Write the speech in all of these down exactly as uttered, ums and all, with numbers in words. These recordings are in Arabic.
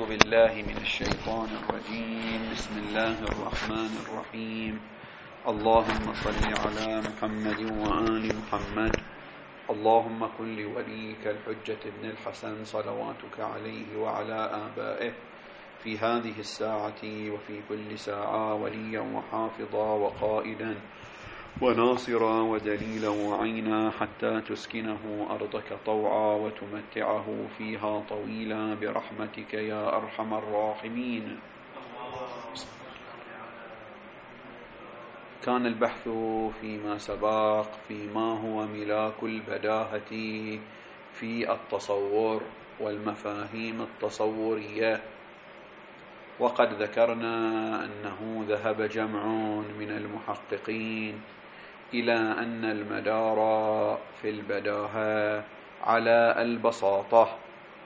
أعوذ بالله من الشيطان الرجيم. بسم الله الرحمن الرحيم. اللهم صل على محمد وآل محمد. اللهم كن لوليك الحجة ابن الحسن صلواتك عليه وعلى آبائه في هذه الساعة وفي كل ساعة وليا وحافظا وقائدا وناصرا ودليلا وعينا حتى تسكنه أرضك طوعا وتمتعه فيها طويلا برحمتك يا أرحم الراحمين. كان البحث فيما سبق فيما هو ملاك البداهة في التصور والمفاهيم التصورية، وقد ذكرنا أنه ذهب جمع من المحققين إلى أن المدار في البداهة على البساطة،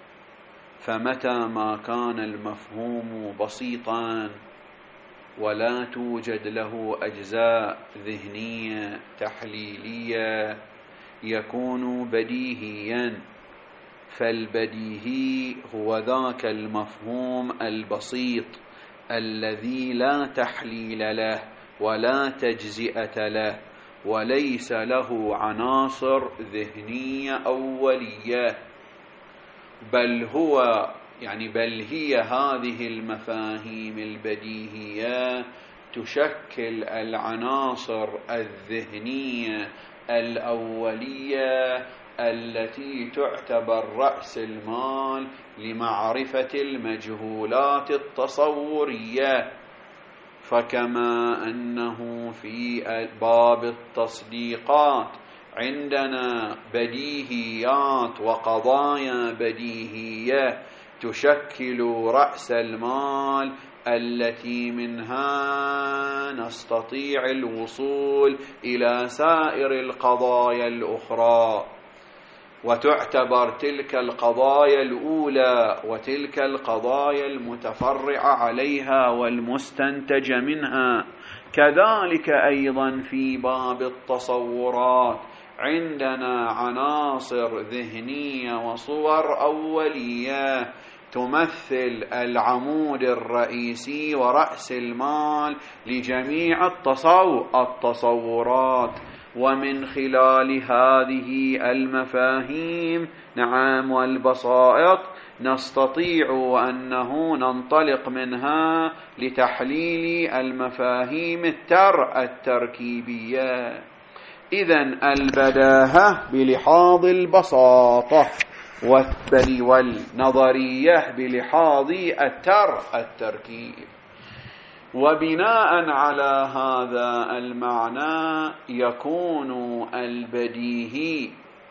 فمتى ما كان المفهوم بسيطا ولا توجد له أجزاء ذهنية تحليلية يكون بديهيا، فالبديهي هو ذاك المفهوم البسيط الذي لا تحليل له ولا تجزئة له وليس له عناصر ذهنية أولية، بل هو يعني بل هي هذه المفاهيم البديهية تشكل العناصر الذهنية الأولية التي تعتبر رأس المال لمعرفة المجهولات التصورية. فكما أنه في باب التصديقات عندنا بديهيات وقضايا بديهية تشكل رأس المال التي منها نستطيع الوصول إلى سائر القضايا الأخرى، وتعتبر تلك القضايا الأولى وتلك القضايا المتفرعة عليها والمستنتج منها. كذلك أيضا في باب التصورات عندنا عناصر ذهنية وصور أولية تمثل العمود الرئيسي ورأس المال لجميع التصورات، ومن خلال هذه المفاهيم نعم والبسائط نستطيع أنه ننطلق منها لتحليل المفاهيم التر التركيبية. إذن البداهة بلحاظ البساطة والنظرية بلحاظ التر التركيب. وبناء على هذا المعنى يكون البديهي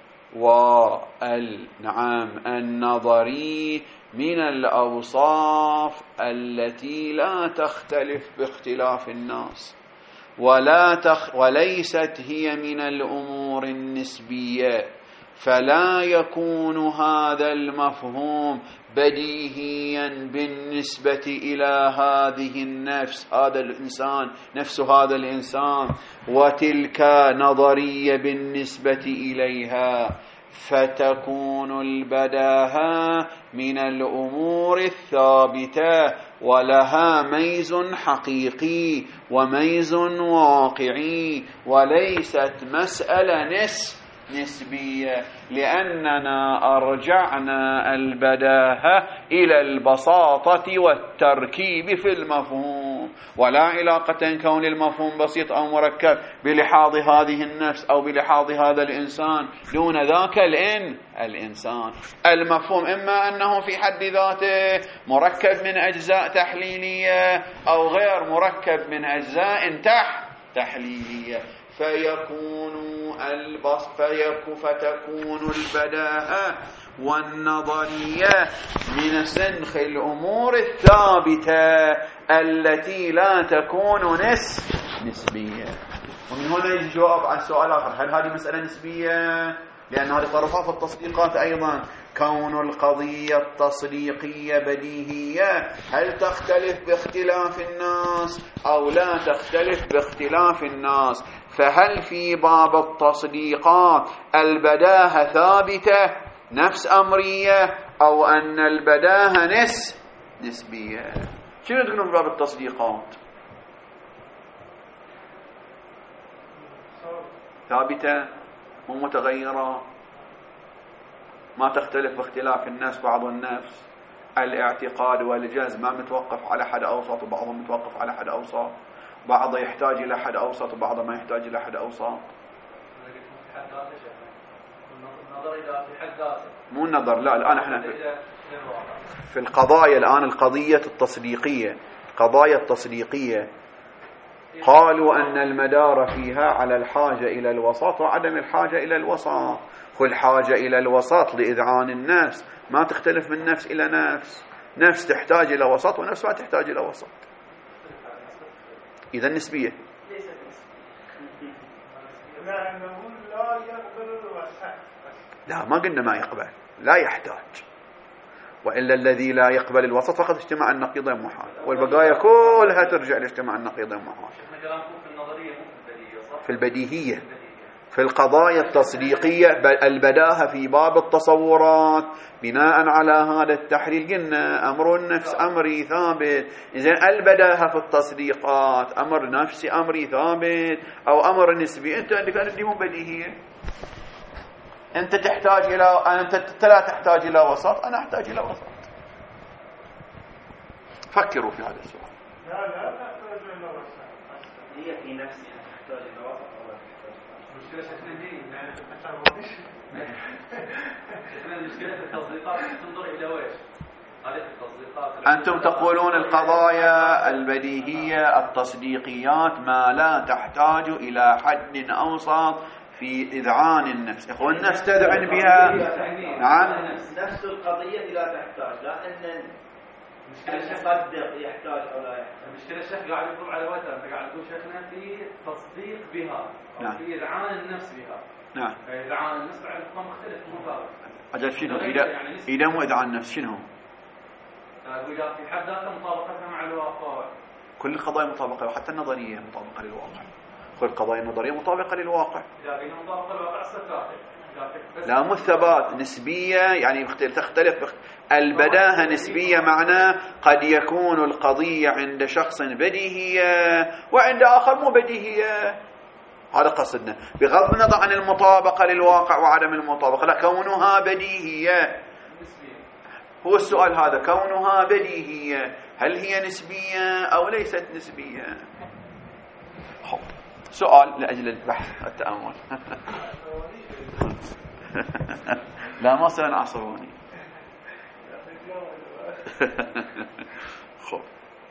والنعم النظري من الأوصاف التي لا تختلف باختلاف الناس، ولا تخ وليست هي من الأمور النسبية، فلا يكون هذا المفهوم بديهيا بالنسبة إلى هذه النفس، هذا الإنسان نفس هذا الإنسان، وتلك نظرية بالنسبة إليها، فتكون البداهة من الأمور الثابتة ولها ميز حقيقي وميز واقعي، وليست مسألة نسب نسبية، لأننا أرجعنا البداهة إلى البساطة والتركيب في المفهوم، ولا علاقة كون المفهوم بسيط أو مركب بلحاظ هذه النفس أو بلحاظ هذا الإنسان دون ذاك الإن الإنسان. المفهوم إما أنه في حد ذاته مركب من أجزاء تحليلية أو غير مركب من أجزاء تح تحليلية، فيكون البص فيك فتكون البداهة والنظرية من سنخ الأمور الثابتة التي لا تكون نس نسبية. ومن هنا يجي جواب عن سؤال آخر: هل هذه مسألة نسبية؟ لأن هذه صرفها في التصديقات أيضا. كون القضية التصديقية بديهية هل تختلف باختلاف الناس أو لا تختلف باختلاف الناس؟ فهل في باب التصديقات البداهة ثابتة نفس أمرية، أو أن البداهة نس نسبية. شنو تقولون في باب التصديقات؟ ثابتة مو متغيرة، ما تختلف باختلاف الناس بعض النفس. الاعتقاد والجزم ما متوقف على حد أوسط، وبعضهم متوقف على حد أوسط، بعضه يحتاج إلى حد أوسط وبعضه ما يحتاج إلى حد أوسط. مو النظر، لا الآن احنا في, في القضايا الآن القضية التصديقية، القضايا التصديقية قالوا أن المدار فيها على الحاجة إلى الوسط وعدم الحاجة إلى الوسط. والحاجة إلى الوسط لإذعان النفس ما تختلف من نفس إلى نفس، نفس تحتاج إلى وسط ونفس ما تحتاج إلى وسط. إذا النسبية لا، ما قلنا ما يقبل، لا يحتاج. وإلا الذي لا يقبل الوسط فقد اجتماع النقيضين محال، والبقايا كلها ترجع لاجتماع النقيضين محال. في البديهية، في القضايا التصديقية البداهة في باب التصورات بناء على هذا التحليل قلنا أمر النفس أمري ثابت. إذن البداهة في التصديقات أمر نفسي أمري ثابت أو أمر نسبي. أنت عندك أنا بديهية، أنت تحتاج إلى أنت لا تحتاج إلى وسط، أنا أحتاج إلى وسط. فكروا في هذا السؤال. لا لا تحتاج إلى وسط، هي في نفسها تحتاج إلى وسط ولا تحتاج؟ مشكلة شكلية يعني التشابه. المشكلة في التصديقات تنظر إلى ويش؟ هذه التصديقات. أنتم تقولون القضايا البديهية التصديقيات ما لا تحتاج إلى حد أوسط في إذعان النفس. إخوان النفس تذعن بها. نعم. نفس القضية لا تحتاج، لا أن يصدق يحتاج أو لا يحتاج. المشكلة الشيخ قاعد يقول على وتر، أنت قاعد تقول شيخنا في تصديق بها أو نعم. في إذعان النفس بها. نعم. إذعان النفس بعد مختلف مفارق. أجل شنو؟ إذا يعني إذا مو إذعان النفس شنو؟ أقول في حد ذاته مطابقتها مع الواقع. كل القضايا مطابقة، وحتى النظرية مطابقة للواقع. كل القضايا النظرية مطابقة للواقع. لا مو الثبات، نسبية يعني تختلف. البداهة نسبية معناه قد يكون القضية عند شخص بديهية وعند آخر مو بديهية. هذا قصدنا بغض النظر عن المطابقة للواقع وعدم المطابقة. لا، كونها بديهية هو السؤال هذا، كونها بديهية هل هي نسبية أو ليست نسبية؟ سؤال لأجل البحث والتأمل. لا ما صار عصبوني. خب،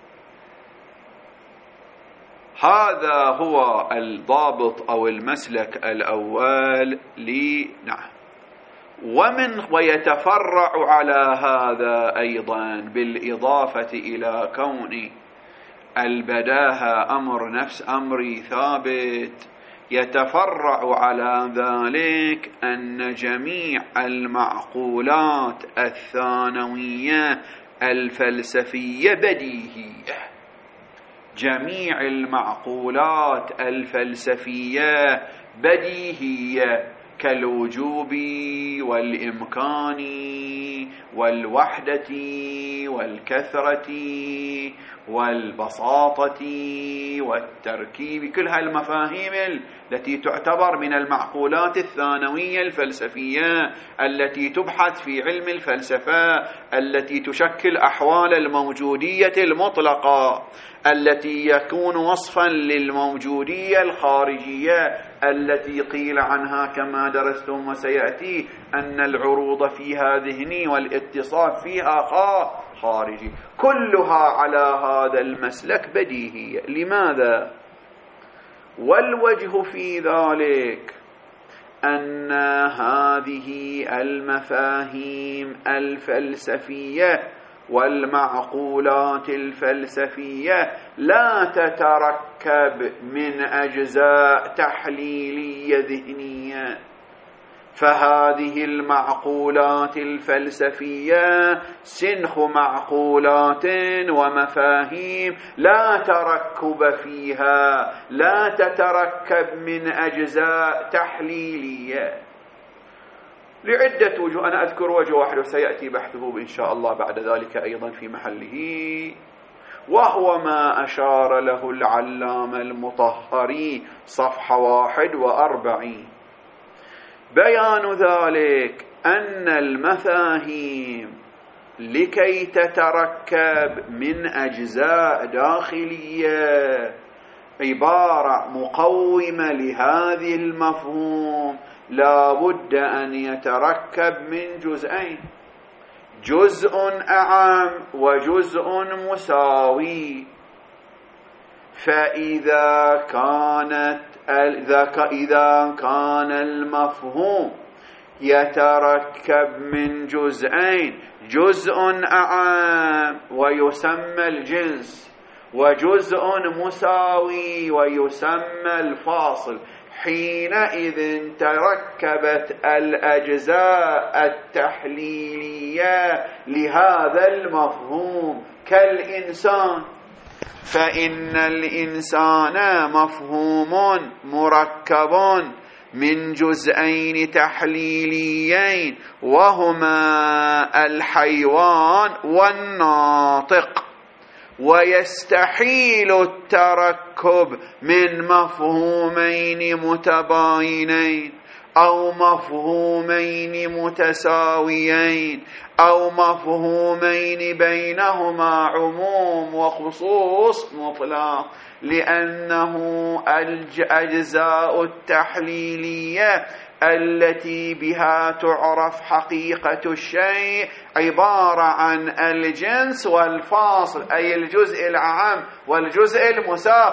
هذا هو الضابط أو المسلك الأول لي. نعم. ومن ويتفرع على هذا أيضا بالإضافة إلى كون البداهة أمر نفس أمري ثابت، يتفرع على ذلك أن جميع المعقولات الثانوية الفلسفية بديهية. جميع المعقولات الفلسفية بديهية كالوجوب والإمكان والوحدة والكثرة والبساطة والتركيب. كل هالمفاهيم التي تعتبر من المعقولات الثانوية الفلسفية التي تبحث في علم الفلسفة، التي تشكل أحوال الموجودية المطلقة، التي يكون وصفا للموجودية الخارجية التي قيل عنها كما درستم وسيأتي أن العروض فيها ذهني والاتصاف فيها خارجي. كلها على هذا المسلك بديهية. لماذا؟ والوجه في ذلك أن هذه المفاهيم الفلسفية والمعقولات الفلسفية لا تتركب من أجزاء تحليلية ذهنية، فهذه المعقولات الفلسفية سنخ معقولات ومفاهيم لا تركب فيها، لا تتركب من أجزاء تحليلية. لعدة وجوه، أنا أذكر وجه واحد وسيأتي بحثه إن شاء الله بعد ذلك أيضا في محله، وهو ما أشار له العلامة المطهري صفحة واحد وأربعين. بيان ذلك أن المفاهيم لكي تتركب من أجزاء داخلية عبارة مقومة لهذه المفهوم لا بد أن يتركب من جزئين، جزء أعم وجزء مساوي. فإذا كانت إذا كان المفهوم يتركب من جزئين، جزء أعم ويسمى الجنس وجزء مساوي ويسمى الفاصل، حينئذ تركبت الأجزاء التحليلية لهذا المفهوم كالإنسان. فإن الإنسان مفهوم مركب من جزئين تحليليين وهما الحيوان والناطق، ويستحيل التركب من مفهومين متباينين أو مفهومين متساويين أو مفهومين بينهما عموم وخصوص مطلق، لأنه الأجزاء التحليلية التي بها تعرف حقيقة الشيء عبارة عن الجنس والفاصل، أي الجزء الأعم والجزء المساوي.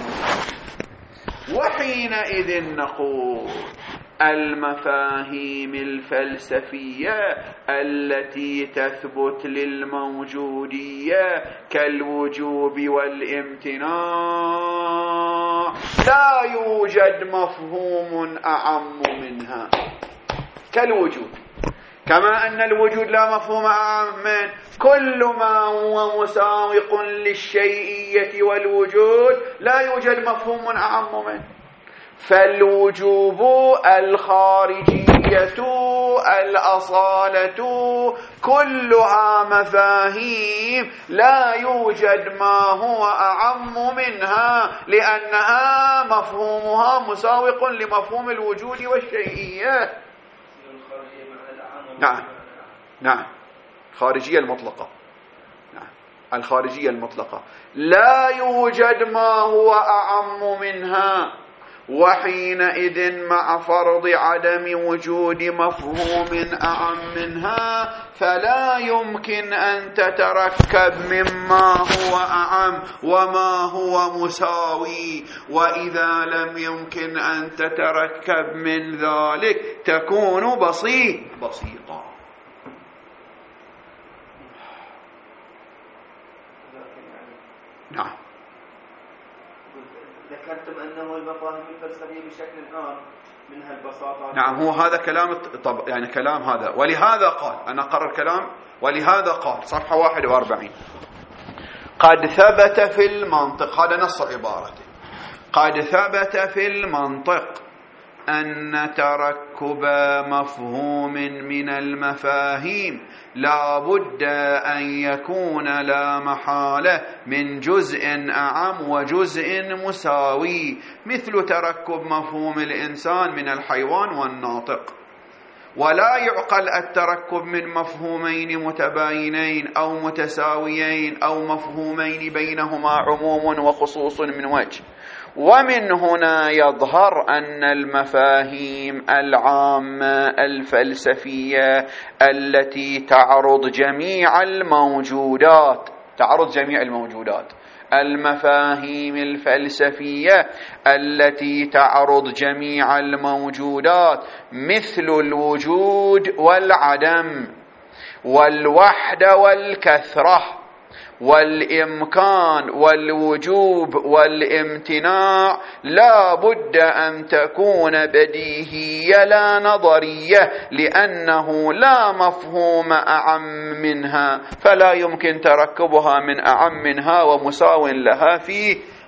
وحينئذ نقول المفاهيم الفلسفية التي تثبت للموجودية كالوجوب والامتناع لا يوجد مفهوم أعم منها كالوجود، كما أن الوجود لا مفهوم أعم منه، كل ما هو مساوق للشيئية والوجود لا يوجد مفهوم أعم منه. فالوجوب الخارجية الأصالة كلها مفاهيم لا يوجد ما هو أعم منها، لأنها مفهومها مساوق لمفهوم الوجود والشيئية. نعم نعم الخارجية المطلقة، نعم الخارجية المطلقة لا يوجد ما هو أعم منها. وحينئذ مع فرض عدم وجود مفهوم أعم منها فلا يمكن أن تتركب مما هو أعم وما هو مساوي، وإذا لم يمكن أن تتركب من ذلك تكون بسيط بسيطة. نعم ذكرتم أنه المفاهيم الفلسفية بشكل عام منها البساطة. نعم هو هذا كلام طب يعني كلام هذا، ولهذا قال أنا قرر كلام، ولهذا قال صفحة واحد وأربعين قد ثبت في المنطق، هذا نص عبارته، قد ثبت في المنطق أن تركب مفهوم من المفاهيم لا بد أن يكون لا محالة من جزء أعم وجزء مساوي، مثل تركب مفهوم الإنسان من الحيوان والناطق. ولا يعقل التركب من مفهومين متباينين أو متساويين أو مفهومين بينهما عموم وخصوص من وجه. ومن هنا يظهر أن المفاهيم العامة الفلسفية التي تعرض جميع الموجودات تعرض جميع الموجودات المفاهيم الفلسفية التي تعرض جميع الموجودات مثل الوجود والعدم والوحدة والكثرة والإمكان والوجوب والامتناع لا بد أن تكون بديهية لا نظرية، لأنه لا مفهوم أعم منها، فلا يمكن تركبها من أعم منها ومساو لها في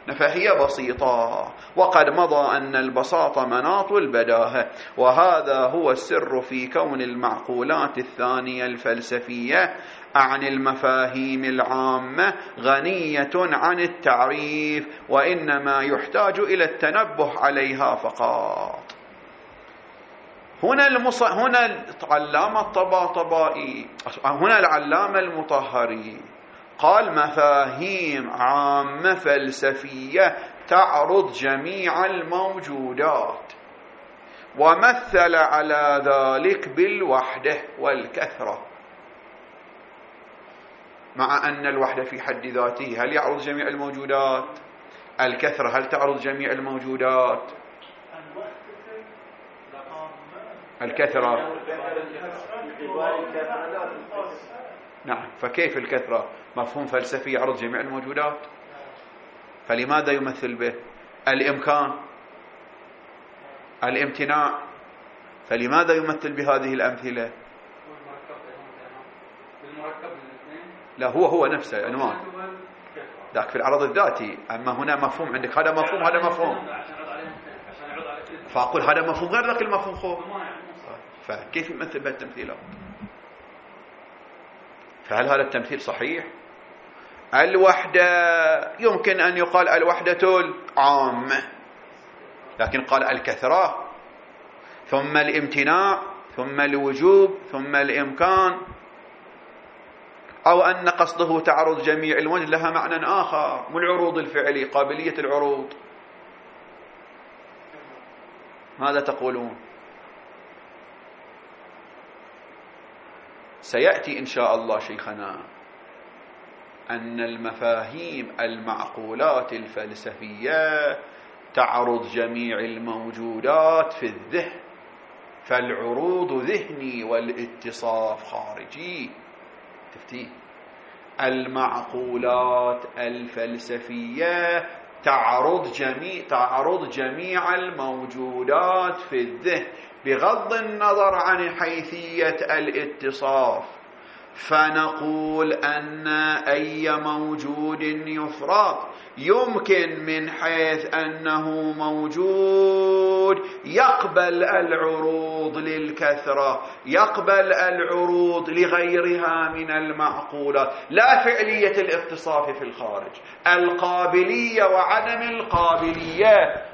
فهي بسيطة، وقد مضى أن البساطة مناط البداهة، وهذا هو السر في كون المعقولات الثانية الفلسفية عن المفاهيم العامة غنية عن التعريف، وإنما يحتاج إلى التنبه عليها فقط. هنا المص... هنا العلامة الطباطبائي، هنا العلامة المطهري قال مفاهيم عامة فلسفية تعرض جميع الموجودات، ومثل على ذلك بالوحدة والكثرة، مع أن الوحدة في حد ذاته هل يعرض جميع الموجودات؟ الكثرة هل تعرض جميع الموجودات؟ الكثرة نعم. فكيف الكثرة مفهوم فلسفي يعرض جميع الموجودات؟ فلماذا يمثل به؟ الإمكان، الامتناع، فلماذا يمثل بهذه الأمثلة؟ لا، هو هو نفسه عنوان ذاك في العرض الذاتي، أما هنا مفهوم عندك هذا مفهوم هذا مفهوم، فأقول هذا مفهوم غير ذاك المفهوم خو، فكيف يمثل بهالتمثيلات؟ فهل هذا التمثيل صحيح؟ الوحدة يمكن أن يقال الوحدة العامة، لكن قال الكثرة ثم الامتناع ثم الوجوب ثم الإمكان، أو أن قصده تعرض جميع الموجود لها معنى آخر، مو العروض الفعلي، قابلية العروض. ماذا تقولون؟ سيأتي إن شاء الله شيخنا أن المفاهيم المعقولات الفلسفية تعرض جميع الموجودات في الذهن، فالعروض ذهني والاتصاف خارجي. تفتي المعقولات الفلسفية تعرض جميع تعرض جميع الموجودات في الذهن بغض النظر عن حيثية الاتصاف، فنقول أن أي موجود يفرض يمكن من حيث أنه موجود يقبل العروض للكثرة، يقبل العروض لغيرها من المعقولات، لا فعلية الاتصاف في الخارج، القابلية وعدم القابلية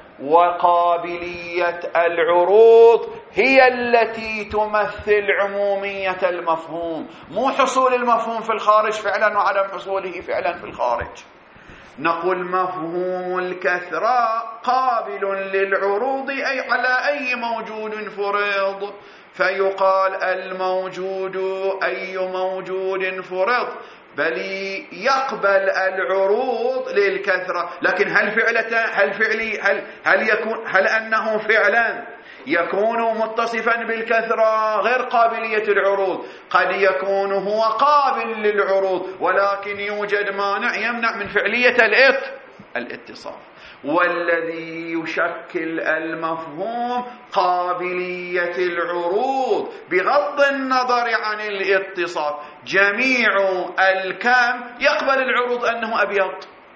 وقابلية العروض هي التي تمثل عمومية المفهوم، مو حصول المفهوم في الخارج فعلا وعدم حصوله فعلا في الخارج. نقول مفهوم الكثرة قابل للعروض أي على أي موجود فرض، فيقال الموجود أي موجود فرض بل يقبل العروض للكثرة. لكن هل فعلته هل فعلي هل هل يكون هل أنه فعلا يكون متصفا بالكثرة غير قابلية العروض؟ قد يكون هو قابل للعروض ولكن يوجد مانع يمنع من فعلية الاتصاف، والذي يشكل المفهوم قابلية العروض بغض النظر عن الاتصاف. جميع الكم يقبل العروض أنه أبيض،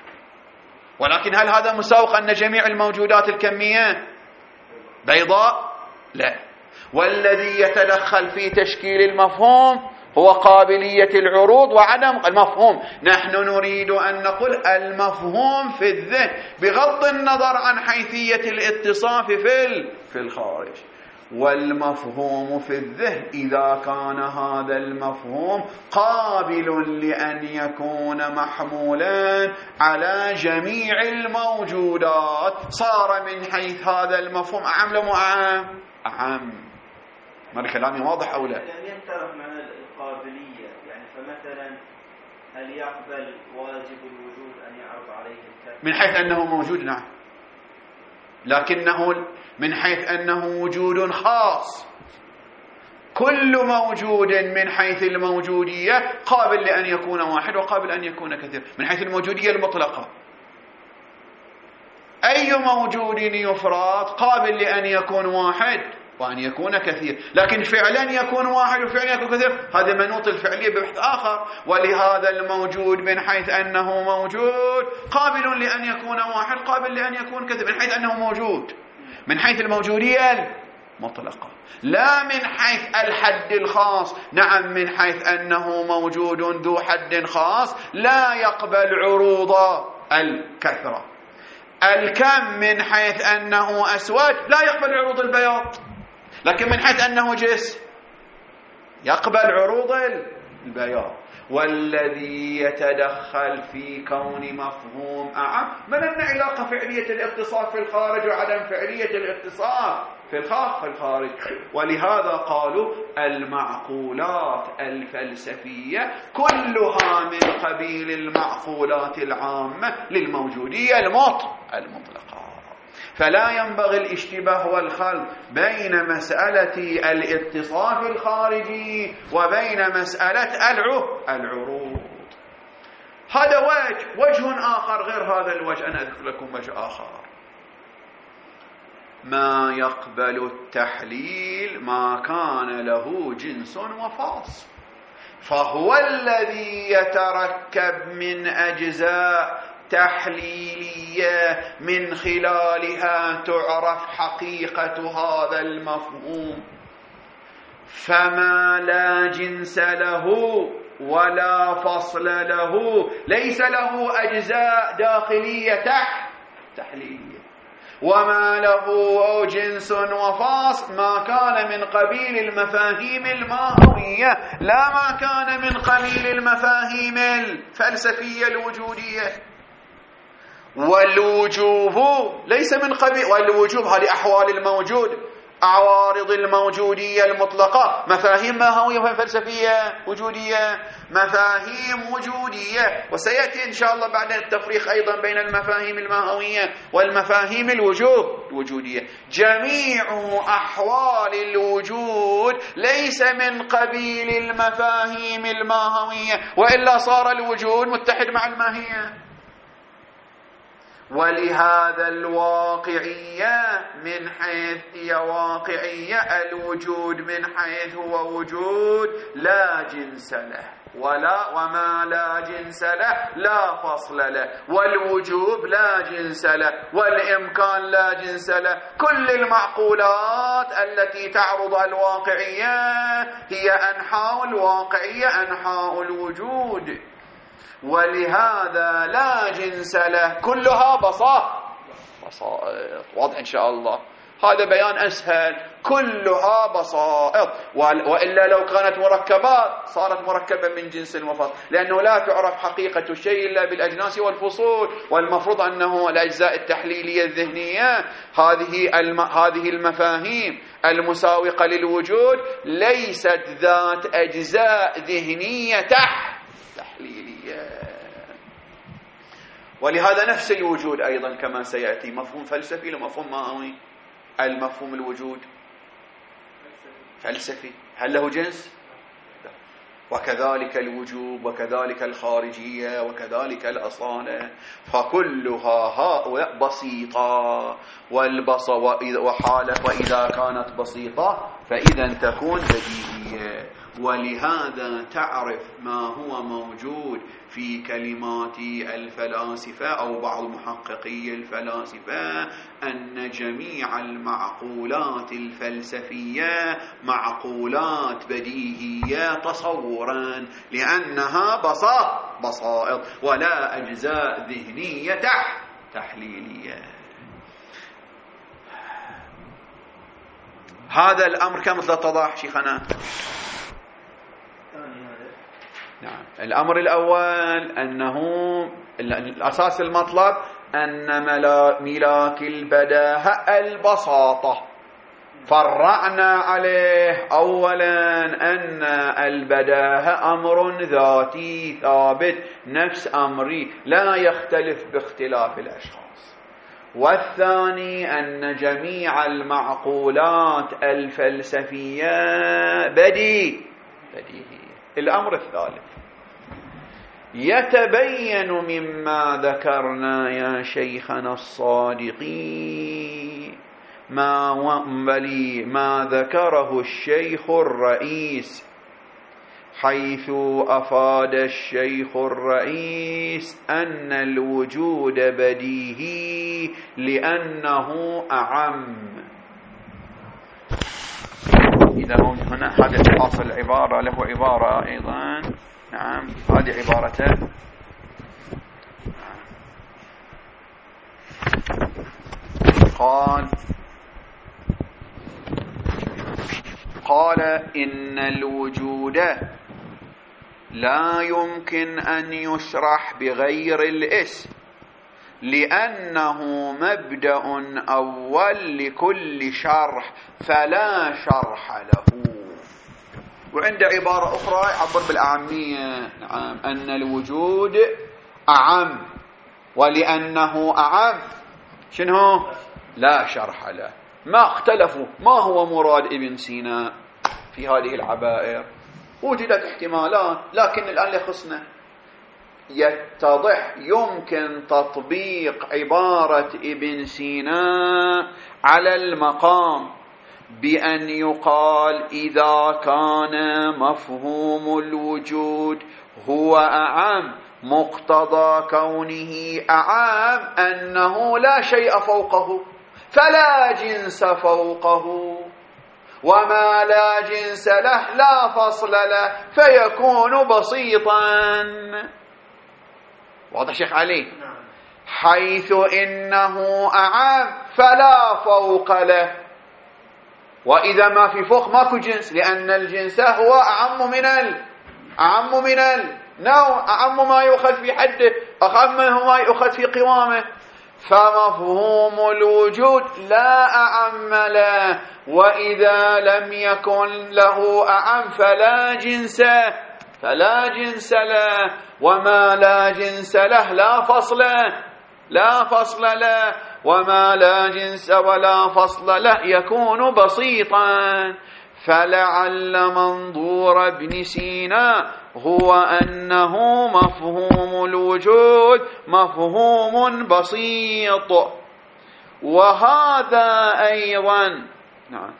ولكن هل هذا مساوق أن جميع الموجودات الكمية بيضاء؟ لا. والذي يتدخل في تشكيل المفهوم هو قابلية العروض وعدم المفهوم. نحن نريد أن نقول المفهوم في الذهن بغض النظر عن حيثية الاتصاف في في الخارج، والمفهوم في الذهن إذا كان هذا المفهوم قابل لأن يكون محمولا على جميع الموجودات صار من حيث هذا المفهوم أعم لم أعم أعم. ما كلامي واضح أو لا؟ يعني يقترح معنى القابلية، يعني فمثلا هل يقبل واجب الوجود أن يعرض عليه الكثرة من حيث أنه موجود؟ نعم، لكنه من حيث أنه وجود خاص. كل موجود من حيث الموجودية قابل لأن يكون واحد وقابل أن يكون كثير من حيث الموجودية المطلقة. أي موجود يفرض قابل لأن يكون واحد وأن يكون كثير، لكن فعلا يكون واحد وفعلا يكون كثير هذا منوط الفعلية ببحث آخر. ولهذا الموجود من حيث أنه موجود قابل لأن يكون واحد، قابل لأن يكون كثير، من حيث أنه موجود، من حيث الموجودية المطلقة، لا من حيث الحد الخاص. نعم من حيث أنه موجود ذو حد خاص لا يقبل عروض الكثرة. الكم من حيث أنه أسود لا يقبل عروض البياض، لكن من حيث أنه جسم يقبل عروض البياض. والذي يتدخل في كون مفهوم أعم من أن علاقة فعلية الاتصال في الخارج وعدم فعلية الاتصال في الخارج. ولهذا قالوا المعقولات الفلسفية كلها من قبيل المعقولات العامة للموجودية المطلقة. فلا ينبغي الاشتباه والخلط بين مسألة الاتصاف الخارجي وبين مسألة العروض. هذا وجه وجه آخر غير هذا الوجه. أنا أذكر لكم وجه آخر. ما يقبل التحليل ما كان له جنس وفاصل، فهو الذي يتركب من أجزاء تحليلية من خلالها تعرف حقيقة هذا المفهوم. فما لا جنس له ولا فصل له ليس له أجزاء داخلية تحليلية، وما له جنس وفاصل ما كان من قبيل المفاهيم الماهوية لا ما كان من قبيل المفاهيم الفلسفية الوجودية. والوجوب ليس من قبيل، والوجوب هذه أحوال الموجود، عوارض الموجودية المطلقة، مفاهيم ماهوية ومفاهيم فلسفية وجودية، مفاهيم وجودية. وسيأتي إن شاء الله بعد التفريق أيضا بين المفاهيم الماهوية والمفاهيم الوجود الوجودية. جميع أحوال الوجود ليس من قبيل المفاهيم الماهوية، وإلا صار الوجود متحد مع الماهية. ولهذا الواقعية من حيث هي واقعية الوجود من حيث هو وجود لا جنس له، ولا وما لا جنس له لا فصل له، والوجوب لا جنس له، والإمكان لا جنس له. كل المعقولات التي تعرضها الواقعية هي أنحاء الواقعية، أنحاء الوجود. ولهذا لا جنس له كلها بساط بسائط. واضح إن شاء الله، هذا بيان أسهل. كلها بسائط، وإلا لو كانت مركبات صارت مركبة من جنس وفصل، لأنه لا تعرف حقيقة الشيء إلا بالأجناس والفصول. والمفروض أنه الأجزاء التحليلية الذهنية هذه الم... هذه المفاهيم المساوقة للوجود ليست ذات أجزاء ذهنية تحت تحليلية. ولهذا نفس الوجود أيضا كما سيأتي مفهوم فلسفي لمفهوم ماهوي. المفهوم الوجود فلسفي، هل له جنس؟ وكذلك الوجوب، وكذلك الخارجية، وكذلك الأصالة. فكلها هؤلاء بسيطة، والبص وحالة وإذا كانت بسيطة فإذا تكون بديهية. ولهذا تعرف ما هو موجود في كلمات الفلاسفة أو بعض محققي الفلاسفة أن جميع المعقولات الفلسفية معقولات بديهية تصورا، لأنها بساط بسائط ولا أجزاء ذهنية تحليلية. هذا الأمر كم اتضح شيخنا؟ نعم. الأمر الأول أنه الأساس المطلب أن ملاك البداهة البساطة. فرعنا عليه أولا أن البداهة أمر ذاتي ثابت نفس أمري لا يختلف باختلاف الأشخاص. والثاني أن جميع المعقولات الفلسفية بديهية بديهية. الأمر الثالث يتبين مما ذكرنا يا شيخنا الصادقين ما بلي ما ذكره الشيخ الرئيس، حيث أفاد الشيخ الرئيس أن الوجود بديهي لأنه أعم. إذا هنا هذا أصل العبارة، له عبارة أيضا. نعم، هذه عبارته. قال قال إن الوجود لا يمكن أن يشرح بغير الاسم لأنه مبدأ أول لكل شرح فلا شرح له. وعند عبارة أخرى يعبر بالأعمية. نعم، أن الوجود أعم، ولأنه أعم شنو؟ لا شرح له. ما اختلفوا ما هو مراد ابن سينا في هذه العبائر. وجدت احتمالات، لكن الآن يخصنا يتضح يمكن تطبيق عبارة ابن سينا على المقام بأن يقال إذا كان مفهوم الوجود هو أعم، مقتضى كونه أعم أنه لا شيء فوقه، فلا جنس فوقه، وما لا جنس له لا فصل له فيكون بسيطا. واضح شيخ علي؟ حيث إنه أعم فلا فوق له، وإذا ما في فوق ماكو جنس، لأن الجنس هو أعم من ال أعم من النوع، أعم ما يؤخذ في حده، أعم ما يؤخذ في قوامه. فمفهوم الوجود لا أعم له، وإذا لم يكن له أعم فلا جنس فلا جنس له، وما لا جنس له لا فصل لا فصل له، وما لا جنس ولا فصل له يكون بسيطا. فلعل منظور ابن سينا هو أنه مفهوم الوجود مفهوم بسيط. وهذا أيضا نعم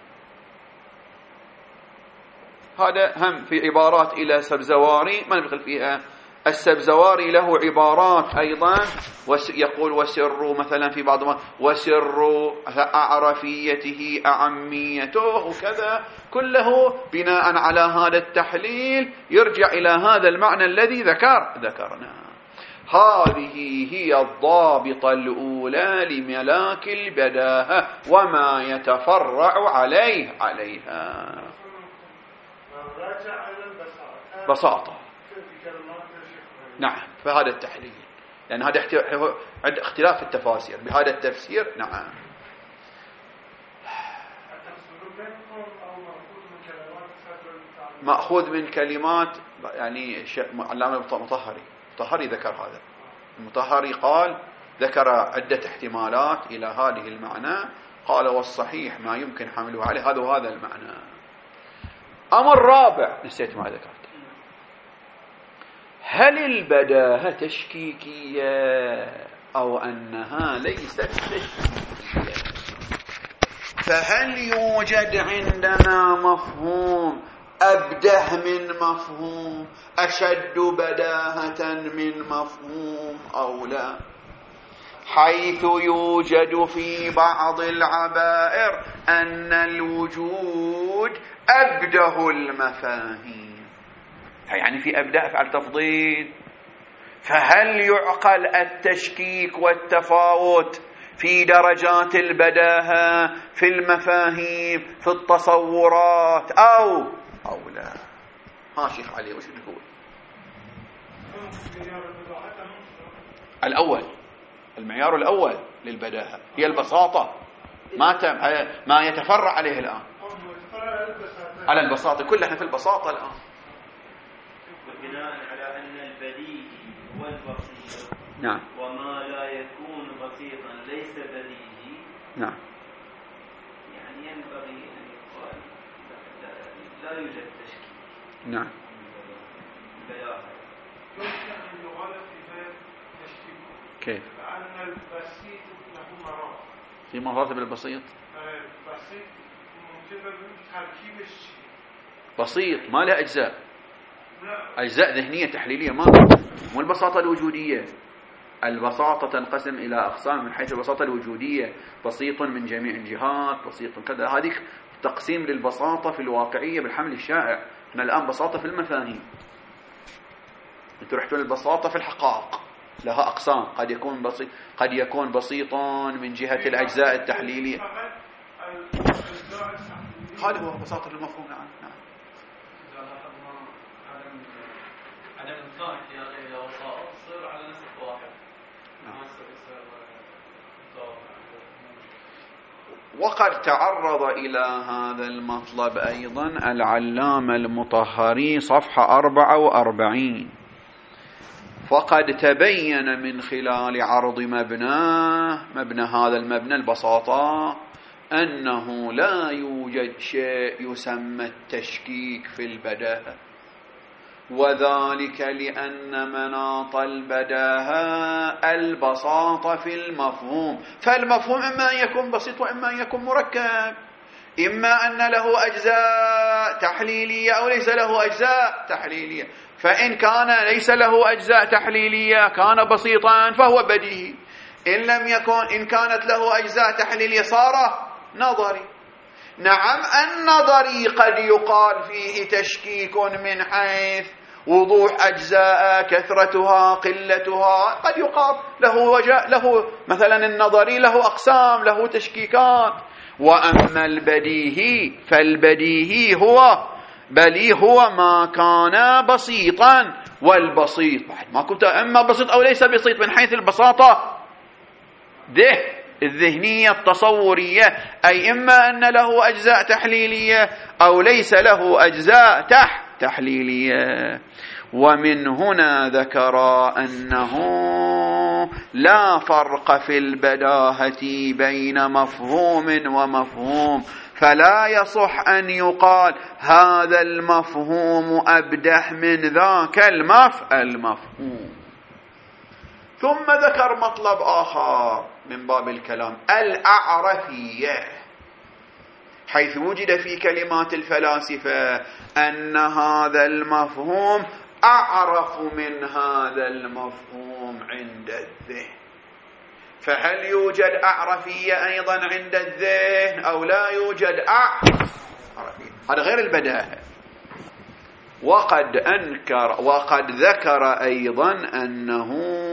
هذا هم في عبارات إلى سبزواري ما ندخل فيها. السبزواري له عبارات أيضا، يقول وسر مثلا في بعض ما وسر أعرفيته أعميته وكذا، كله بناء على هذا التحليل يرجع إلى هذا المعنى الذي ذكر ذكرنا. هذه هي الضابطة الأولى لملاك البداهة وما يتفرع عليه عليها. بساطة. نعم، فهذا التحليل، لأن هذا اختلاف التفاسير بهذا التفسير. نعم، مأخوذ من كلمات يعني علامة المطهري المطهري ذكر هذا. المطهري قال ذكر عدة احتمالات إلى هذه المعنى، قال والصحيح ما يمكن حمله عليه هذا وهذا المعنى. أمر رابع نسيت ما ذكرت، هل البداهة تشكيكية أو أنها ليست تشكيكية؟ فهل يوجد عندنا مفهوم أبده من مفهوم، أشد بداهة من مفهوم أو لا؟ حيث يوجد في بعض العبائر أن الوجود أبده المفاهيم، يعني في أبدأ أفعل تفضيل. فهل يعقل التشكيك والتفاوت في درجات البداهة في المفاهيم في التصورات أو أو لا؟ ها شيخ علي وش تقول؟ الأول، المعيار الأول للبداهة هي البساطة، ما تم ما يتفرع عليه الآن على البساطة، كلنا احنا في البساطة الآن. بناء على أن البديهي هو البسيط، نعم، وما لا يكون بسيطا ليس بديهي، نعم، يعني ينبغي أن يقال لا يوجد تشكيل. نعم، بداهة يمكن أن يغالب في ذلك تشكيله. كيف؟ لأن البسيط له مرام. في مراتب البسيط. بسيط ممكن بقول تركيبش بسيط ما له أجزاء، لا أجزاء ذهنية تحليلية، ما مو البساطة الوجودية. البساطة تنقسم إلى أقسام من حيث البساطة الوجودية، بسيط من جميع الجهات، بسيط كذا. هذه تقسيم للبساطة في الواقعية بالحمل الشائع. احنا الآن بساطة في المفاهيم، انتوا رحتوا للبساطة في الحقائق، لها أقسام. قد يكون بسيط، قد يكون بسيطا من جهة الأجزاء التحليلية. هذا هو بساطة المفهوم. نعم نعم. عدم إمكان احتياجه إلى وسائط تصير على نسق واحد. وقد تعرض إلى هذا المطلب أيضا العلامة المطهري صفحة أربعة وأربعين، فقد تبين من خلال عرض مبناه، مبنى هذا المبنى البساطة، أنه لا يوجد شيء يسمى التشكيك في البداهة، وذلك لأن مناط البداهة البساطة في المفهوم. فالمفهوم إما أن يكون بسيط وإما أن يكون مركب، إما أن له أجزاء تحليلية أو ليس له أجزاء تحليلية. فإن كان ليس له أجزاء تحليلية كان بسيطا فهو بديهي، إن لم يكن، إن كانت له أجزاء تحليلية صار نظري. نعم النظري قد يقال فيه تشكيك من حيث وضوح أجزاء، كثرتها، قلتها، قد يقال له وجه، له مثلا النظري له أقسام، له تشكيكات. وأما البديهي فالبديهي هو بلي هو ما كان بسيطا، والبسيط بعد ما كنت إما بسيط أو ليس بسيط من حيث البساطة ده الذهنية التصورية، أي إما أن له أجزاء تحليلية أو ليس له أجزاء تح تحليلية. ومن هنا ذكر أنه لا فرق في البداهة بين مفهوم ومفهوم، فلا يصح أن يقال هذا المفهوم أبدح من ذاك المف المفهوم. ثم ذكر مطلب آخر من باب الكلام، الأعرفية، حيث وجد في كلمات الفلاسفة أن هذا المفهوم أعرف من هذا المفهوم عند الذهن. فهل يوجد أعرفية أيضا عند الذهن أو لا يوجد أعرفية؟ هذا غير البداهة. وقد أنكر وقد ذكر أيضا أنه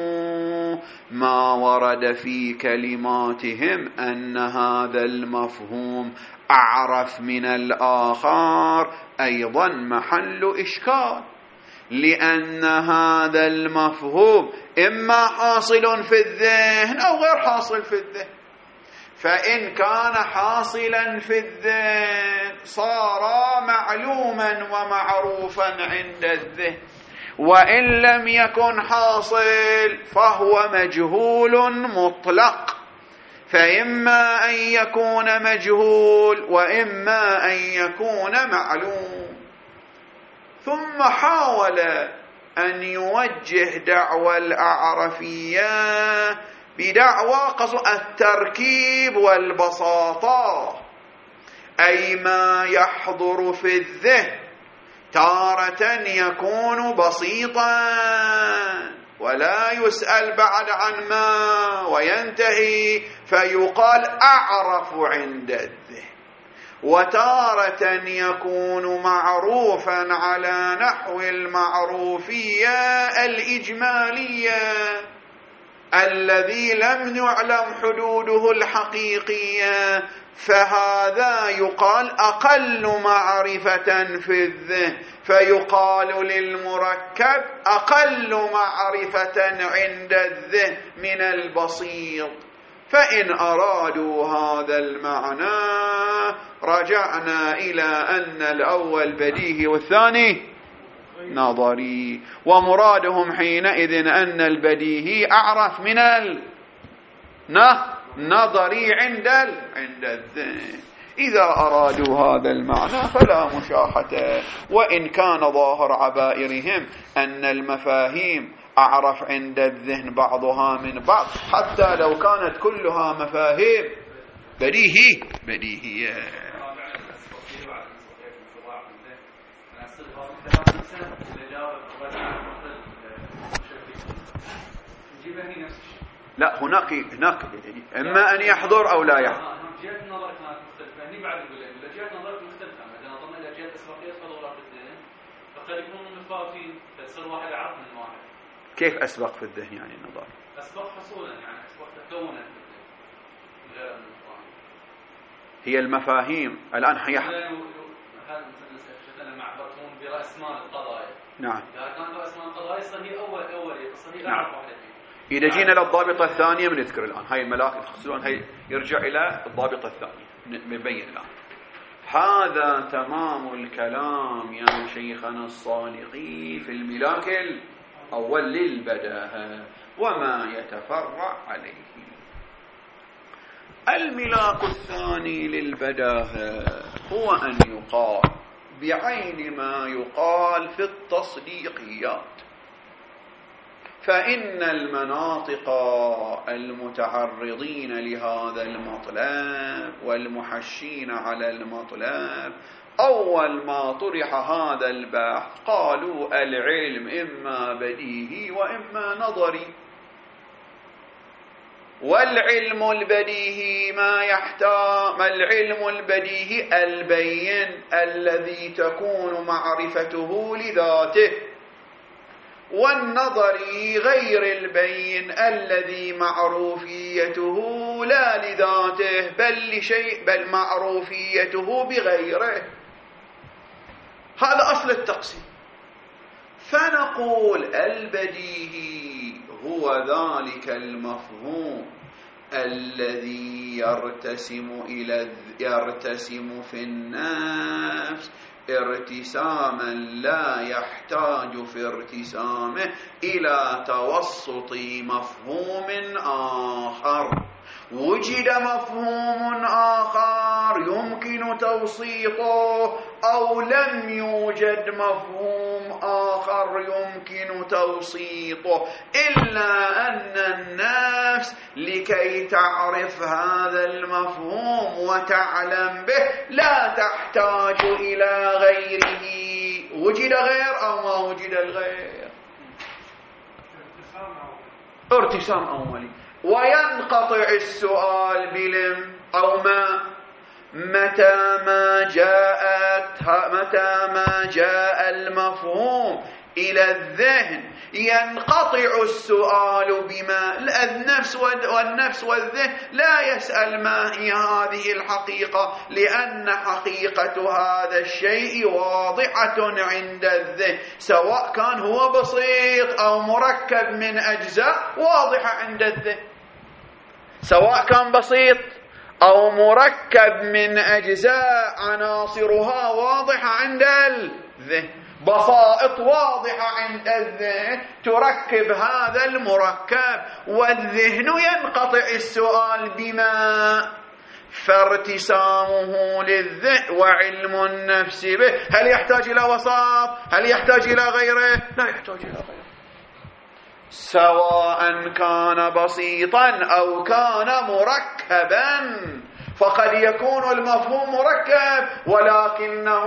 ما ورد في كلماتهم أن هذا المفهوم أعرف من الآخر أيضا محل إشكال، لأن هذا المفهوم إما حاصل في الذهن أو غير حاصل في الذهن. فإن كان حاصلا في الذهن صار معلوما ومعروفا عند الذهن، وإن لم يكن حاصل فهو مجهول مطلق، فإما أن يكون مجهول وإما أن يكون معلوم. ثم حاول أن يوجه دعوى الأعرفية بدعوى قصد التركيب والبساطة، أي ما يحضر في الذهن تارة يكون بسيطا ولا يسأل بعد عن ما وينتهي فيقال أعرف عند الذهن، وتارة يكون معروفا على نحو المعروفية الإجمالية الذي لم يعلم حدوده الحقيقية، فهذا يقال أقل معرفة في الذهن، فيقال للمركب أقل معرفة عند الذهن من البسيط. فإن أرادوا هذا المعنى رجعنا إلى أن الأول بديهي والثاني نظري، ومرادهم حينئذ أن البديهي أعرف من النظري عند عند الذهن. إذا أرادوا هذا المعنى فلا مشاحة. وإن كان ظاهر عبائرهم أن المفاهيم أعرف عند الذهن بعضها من بعض، حتى لو كانت كلها مفاهيم بديهي بديهية. لا هناك هناك إما أن يحضر أو لا يحضر. جهة النظر كانت مختلفة. هني بعد يقول لك جهة النظر مختلفة. مثلا نظرنا إلى جهة أسبقية فضلات الاثنين فقد يكونوا متفاوتين فتصير واحد أعظم من واحد. كيف أسبق في الذهن يعني النظر؟ أسبق حصولا يعني أسبق تكونا غير المفاهيم. هي المفاهيم الآن حيح. هذا مثلا معبرتون برأس مال القضايا. نعم. إذا كان رأس مال القضايا صحيح أول أول صحيح نعم. أعرف واحد فيه. إذا جينا للضابطة الثانية بنذكر الآن هاي الملاك تخصلون هاي يرجع إلى الضابطة الثانية نبين الآن. هذا تمام الكلام يا شيخنا الصالحي في الملاك الأول للبداهة وما يتفرع عليه. الملاك الثاني للبداهة هو أن يقال بعين ما يقال في التصديقيات. فإن المناطق المتعرضين لهذا المطلب والمحشين على المطلب أول ما طرح هذا البحث قالوا العلم إما بديهي وإما نظري، والعلم البديهي ما يحتاج ما العلم البديهي البين الذي تكون معرفته لذاته، والنظري غير البين الذي معروفيته لا لذاته بل لشيء بل معروفيته بغيره. هذا أصل التقسيم. فنقول البديهي هو ذلك المفهوم الذي يرتسم إلى يرتسم في النفس ارتساما لا يحتاج في ارتسامه إلى توسط مفهوم آخر. وجد مفهوم آخر يمكن توسيطه أو لم يوجد مفهوم آخر يمكن توسيطه، إلا أن النفس لكي تعرف هذا المفهوم وتعلم به لا تحتاج إلى غيره. وجد غير أو ما وجد الغير ارتسام أولي. وينقطع السؤال بلم أو ما متى ما جاءت متى ما جاء المفهوم إلى الذهن ينقطع السؤال بما. النفس والنفس والذهن لا يسأل ما هي هذه الحقيقة، لأن حقيقة هذا الشيء واضحة عند الذهن، سواء كان هو بسيط أو مركب من أجزاء واضحة عند الذهن، سواء كان بسيط أو مركب من أجزاء عناصرها واضحة عند الذهن. بسائط واضحة عند الذهن تركب هذا المركب، والذهن ينقطع السؤال بما. فارتسامه للذهن وعلم النفس به هل يحتاج إلى وساط؟ هل يحتاج إلى غيره؟ لا يحتاج إلى غيره، سواء كان بسيطا أو كان مركبا. فقد يكون المفهوم مركب ولكنه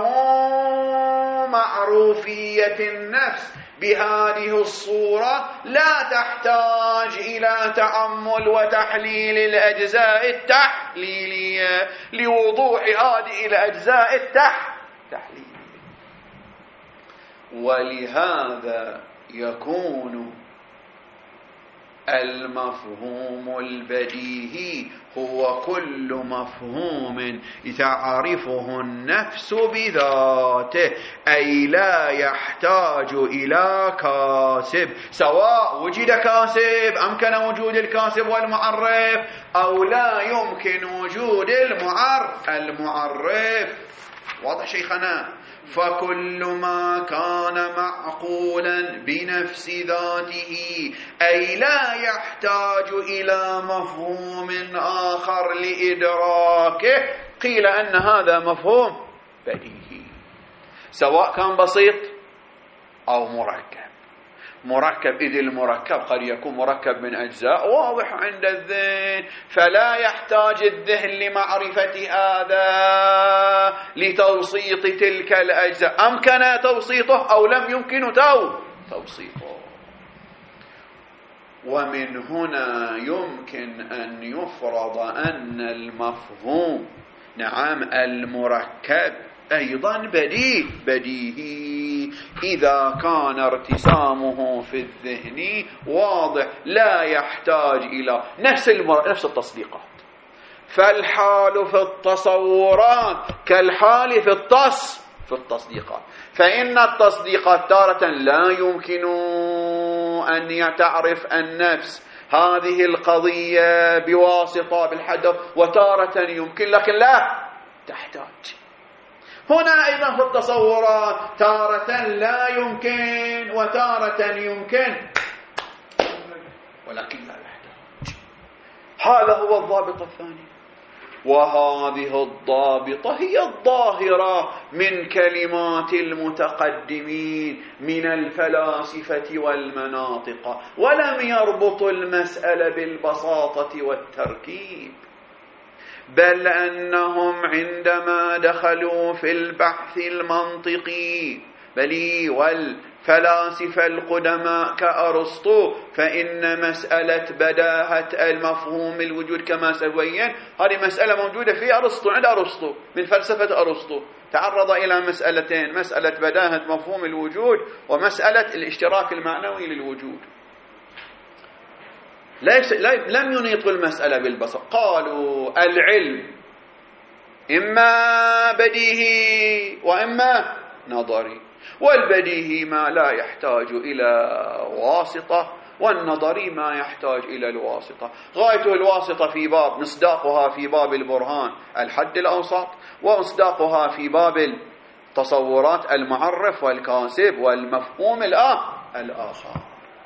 معروفية النفس بهذه الصورة لا تحتاج إلى تأمل وتحليل الأجزاء التحليلية لوضوح هذه الأجزاء التحليلية. ولهذا يكون المفهوم البديهي هو كل مفهوم تعرفه النفس بذاته، أي لا يحتاج إلى كاسب، سواء وجد كاسب أمكن وجود الكاسب والمعرف أو لا يمكن وجود المعرف المعرف. واضح شيخنا؟ فكل ما كان معقولا بنفس ذاته أي لا يحتاج إلى مفهوم آخر لإدراكه قيل أن هذا مفهوم بديهي، سواء كان بسيط أو مركب. مركب، إذ المركب قد يكون مركب من أجزاء واضح عند الذهن، فلا يحتاج الذهن لمعرفة هذا لتوسيط تلك الأجزاء. أمكن توسيطه أو لم يمكن توسيطه. ومن هنا يمكن أن يفرض أن المفهوم نعم المركب أيضا بديهي بديهي إذا كان ارتسامه في الذهن واضح لا يحتاج إلى نفس المر... نفس التصديقات. فالحال في التصورات كالحال في التص في التصديقات. فإن التصديقات تارة لا يمكن أن تعرف النفس هذه القضية بواسطة بالحدث، وتارة يمكن لكن لا تحتاج. هنا أيضا في التصورات تارة لا يمكن وتارة يمكن ولكن لا يحتاج. هذا هو الضابط الثاني. وهذه الضابطة هي الظاهرة من كلمات المتقدمين من الفلاسفة والمناطق، ولم يربطوا المسألة بالبساطة والتركيب، بل أنهم عندما دخلوا في البحث المنطقي بل والفلاسفة القدماء كأرسطو، فإن مسألة بداهة المفهوم الوجود كما سبين هذه مسألة موجودة في أرسطو، عند أرسطو من فلسفة أرسطو. تعرض إلى مسألتين: مسألة بداهة مفهوم الوجود ومسألة الاشتراك المعنوي للوجود. ليس لم ينيطوا المسألة بالبساطة، قالوا العلم إما بديهي وإما نظري، والبديهي ما لا يحتاج إلى واسطة، والنظري ما يحتاج إلى الواسطة. غايته الواسطة في باب مصداقها في باب البرهان الحد الأوسط، ومصداقها في باب التصورات المعرف والكاسب والمفهوم الآخر.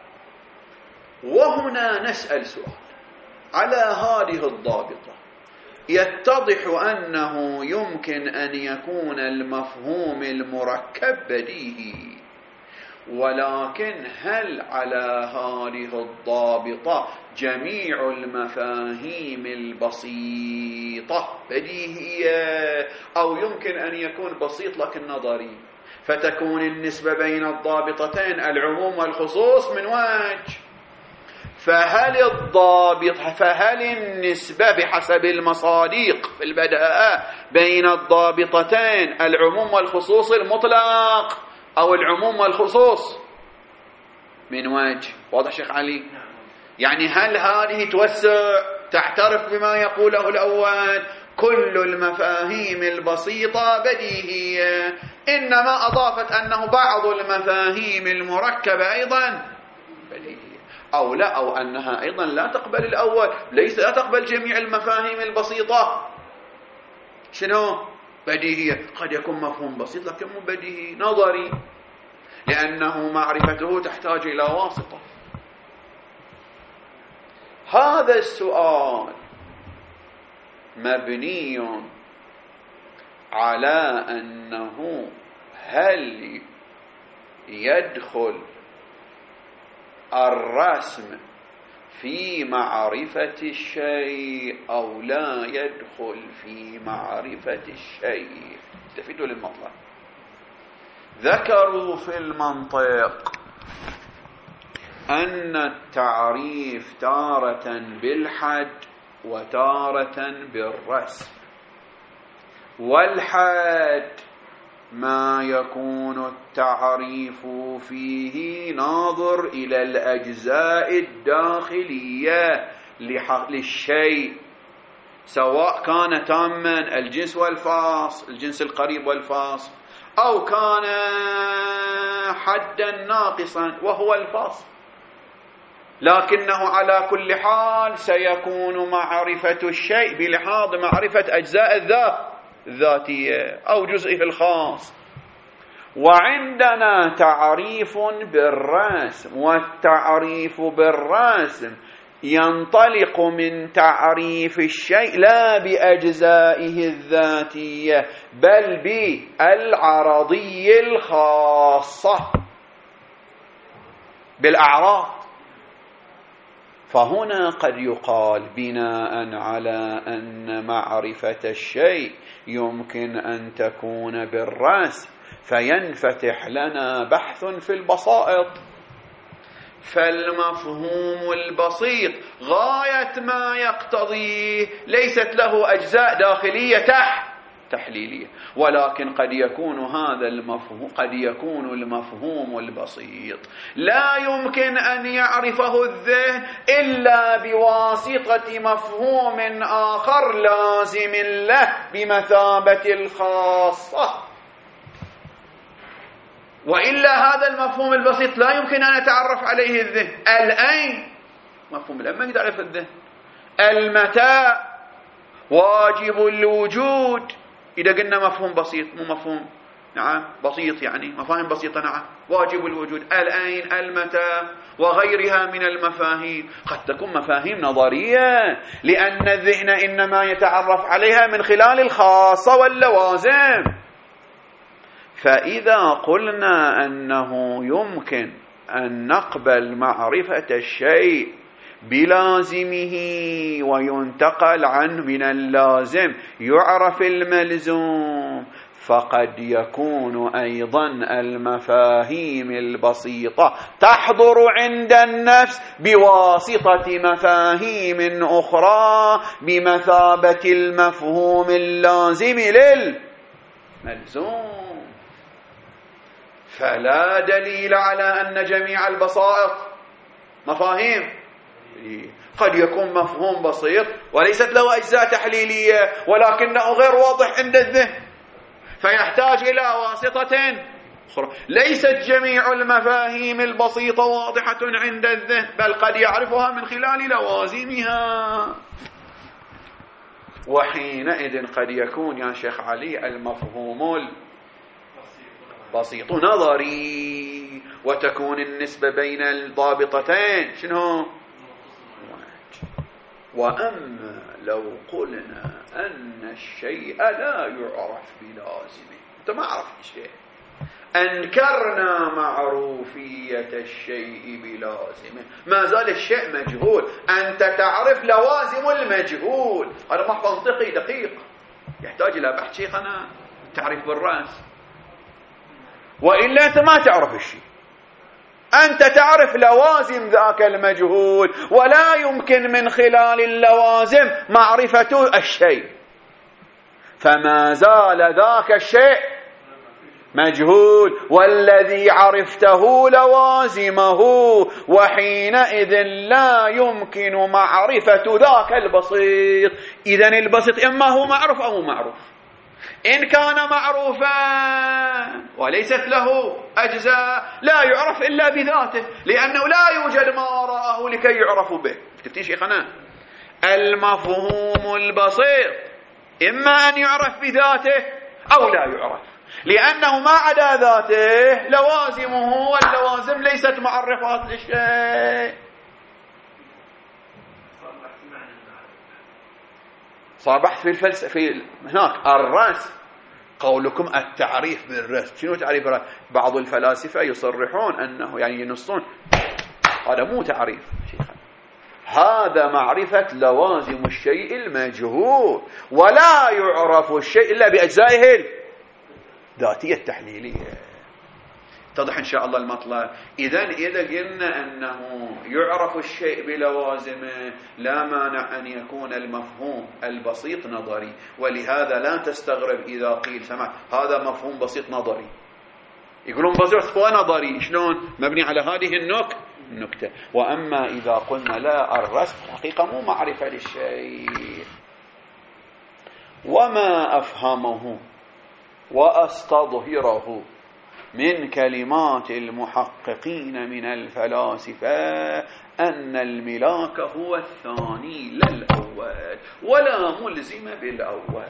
وهنا نسأل سؤال على هذه الضابطة. يتضح أنه يمكن أن يكون المفهوم المركب بديهي، ولكن هل على هذه الضابطة جميع المفاهيم البسيطة بديهية، أو يمكن أن يكون بسيط لكن نظري، فتكون النسبة بين الضابطتين العموم والخصوص من وجه؟ فهل الضابط فهل النسبة بحسب المصادق في البداءة بين الضابطتين العموم والخصوص المطلق أو العموم والخصوص من وجه؟ واضح شيخ علي؟ يعني هل هذه توسع تعترف بما يقوله الأول كل المفاهيم البسيطة بديهية، إنما أضافت أنه بعض المفاهيم المركبة أيضا بديهية، أو لا، أو أنها أيضا لا تقبل الأول، ليس لا تقبل جميع المفاهيم البسيطة شنو بديهية، قد يكون مفهوم بسيط لكن مو بديهي، نظري، لأنه معرفته تحتاج إلى واسطة. هذا السؤال مبني على أنه هل يدخل الرسم في معرفة الشيء أو لا يدخل في معرفة الشيء. استفيدوا للمطلب. ذكروا في المنطق أن التعريف تارة بالحد وتارة بالرسم، والحد ما يكون التعريف فيه ناظر إلى الأجزاء الداخلية للشيء، سواء كان تاما الجنس والفاصل، الجنس القريب والفاصل، أو كان حدا ناقصا وهو الفاصل، لكنه على كل حال سيكون معرفة الشيء بلحاظ معرفة أجزاء الذات الذاتية أو جزئه الخاص. وعندنا تعريف بالرسم، والتعريف بالرسم ينطلق من تعريف الشيء لا بأجزائه الذاتية بل بالعرضية الخاصة. بالأعراض. فهنا قد يقال بناء على أن معرفة الشيء يمكن أن تكون بالرأس، فينفتح لنا بحث في البسائط. فالمفهوم البسيط غاية ما يقتضيه ليست له أجزاء داخلية تحت تحليلية، ولكن قد يكون هذا المفهوم قد يكون المفهوم البسيط لا يمكن أن يعرفه الذهن إلا بواسطة مفهوم آخر لازم له بمثابة الخاصة، وإلا هذا المفهوم البسيط لا يمكن أن يتعرف عليه الذهن. الأين مفهوم الأين ما يقدر يعرف الذهن. المتى واجب الوجود إذا قلنا مفهوم بسيط، مو مفهوم نعم بسيط يعني مفاهيم بسيطة نعم. واجب الوجود، الأين، المتى وغيرها من المفاهيم قد تكون مفاهيم نظرية، لأن الذهن إنما يتعرف عليها من خلال الخاصة واللوازم. فإذا قلنا أنه يمكن أن نقبل معرفة الشيء بلازمه وينتقل عنه من اللازم يعرف الملزوم، فقد يكون أيضا المفاهيم البسيطة تحضر عند النفس بواسطة مفاهيم أخرى بمثابة المفهوم اللازم للملزوم. فلا دليل على أن جميع البسائط مفاهيم. قد يكون مفهوم بسيط وليست له أجزاء تحليلية ولكنه غير واضح عند الذهن فيحتاج إلى واسطة أخرى. ليست جميع المفاهيم البسيطة واضحة عند الذهن، بل قد يعرفها من خلال لوازمها. وحينئذ قد يكون يا شيخ علي المفهوم البسيط نظري، وتكون النسبة بين الضابطتين شنو؟ وأما لو قلنا أن الشيء لا يعرف بلازمه، أنت ما عرفت الشيء، أنكرنا معروفية الشيء بلازمه، ما زال الشيء مجهول، أنت تعرف لوازم المجهول. هذا محض منطقي دقيق يحتاج إلى بحث شيخنا تعريف بالرأس، وإلا أنت ما تعرف الشيء، أنت تعرف لوازم ذاك المجهول، ولا يمكن من خلال اللوازم معرفة الشيء، فما زال ذاك الشيء مجهول، والذي عرفته لوازمه، وحينئذ لا يمكن معرفة ذاك البسيط. إذن البسيط إما هو معروف أو معروف. إن كان معروفا وليست له أجزاء لا يعرف إلا بذاته، لأنه لا يوجد ما وراءه لكي يعرف به. تفتين شيخنا المفهوم البسيط إما أن يعرف بذاته أو لا يعرف، لأنه ما عدا ذاته لوازمه، واللوازم ليست معرفات للشيء. صار بحث في الفلسفة هناك الرأس. قولكم التعريف بالرأس، شنو تعريف الرأس؟ بعض الفلاسفة يصرحون أنه يعني ينصون هذا مو تعريف شيخنا، هذا معرفة لوازم الشيء المجهول، ولا يعرف الشيء إلا بأجزائه الذاتية التحليلية. اتضح إن شاء الله المطلب. إذن إذا قلنا أنه يعرف الشيء بلوازمه لا مانع أن يكون المفهوم البسيط نظري، ولهذا لا تستغرب إذا قيل سمع هذا مفهوم بسيط نظري، يقولون بسيط هو نظري. شلون؟ مبني على هذه النك النكتة. وأما إذا قلنا لا، الرسم حقيقة مو معرفة للشيء. وما أفهمه وأستظهره من كلمات المحققين من الفلاسفة أن الملاك هو الثاني لا الأول، ولا ملزم بالأول،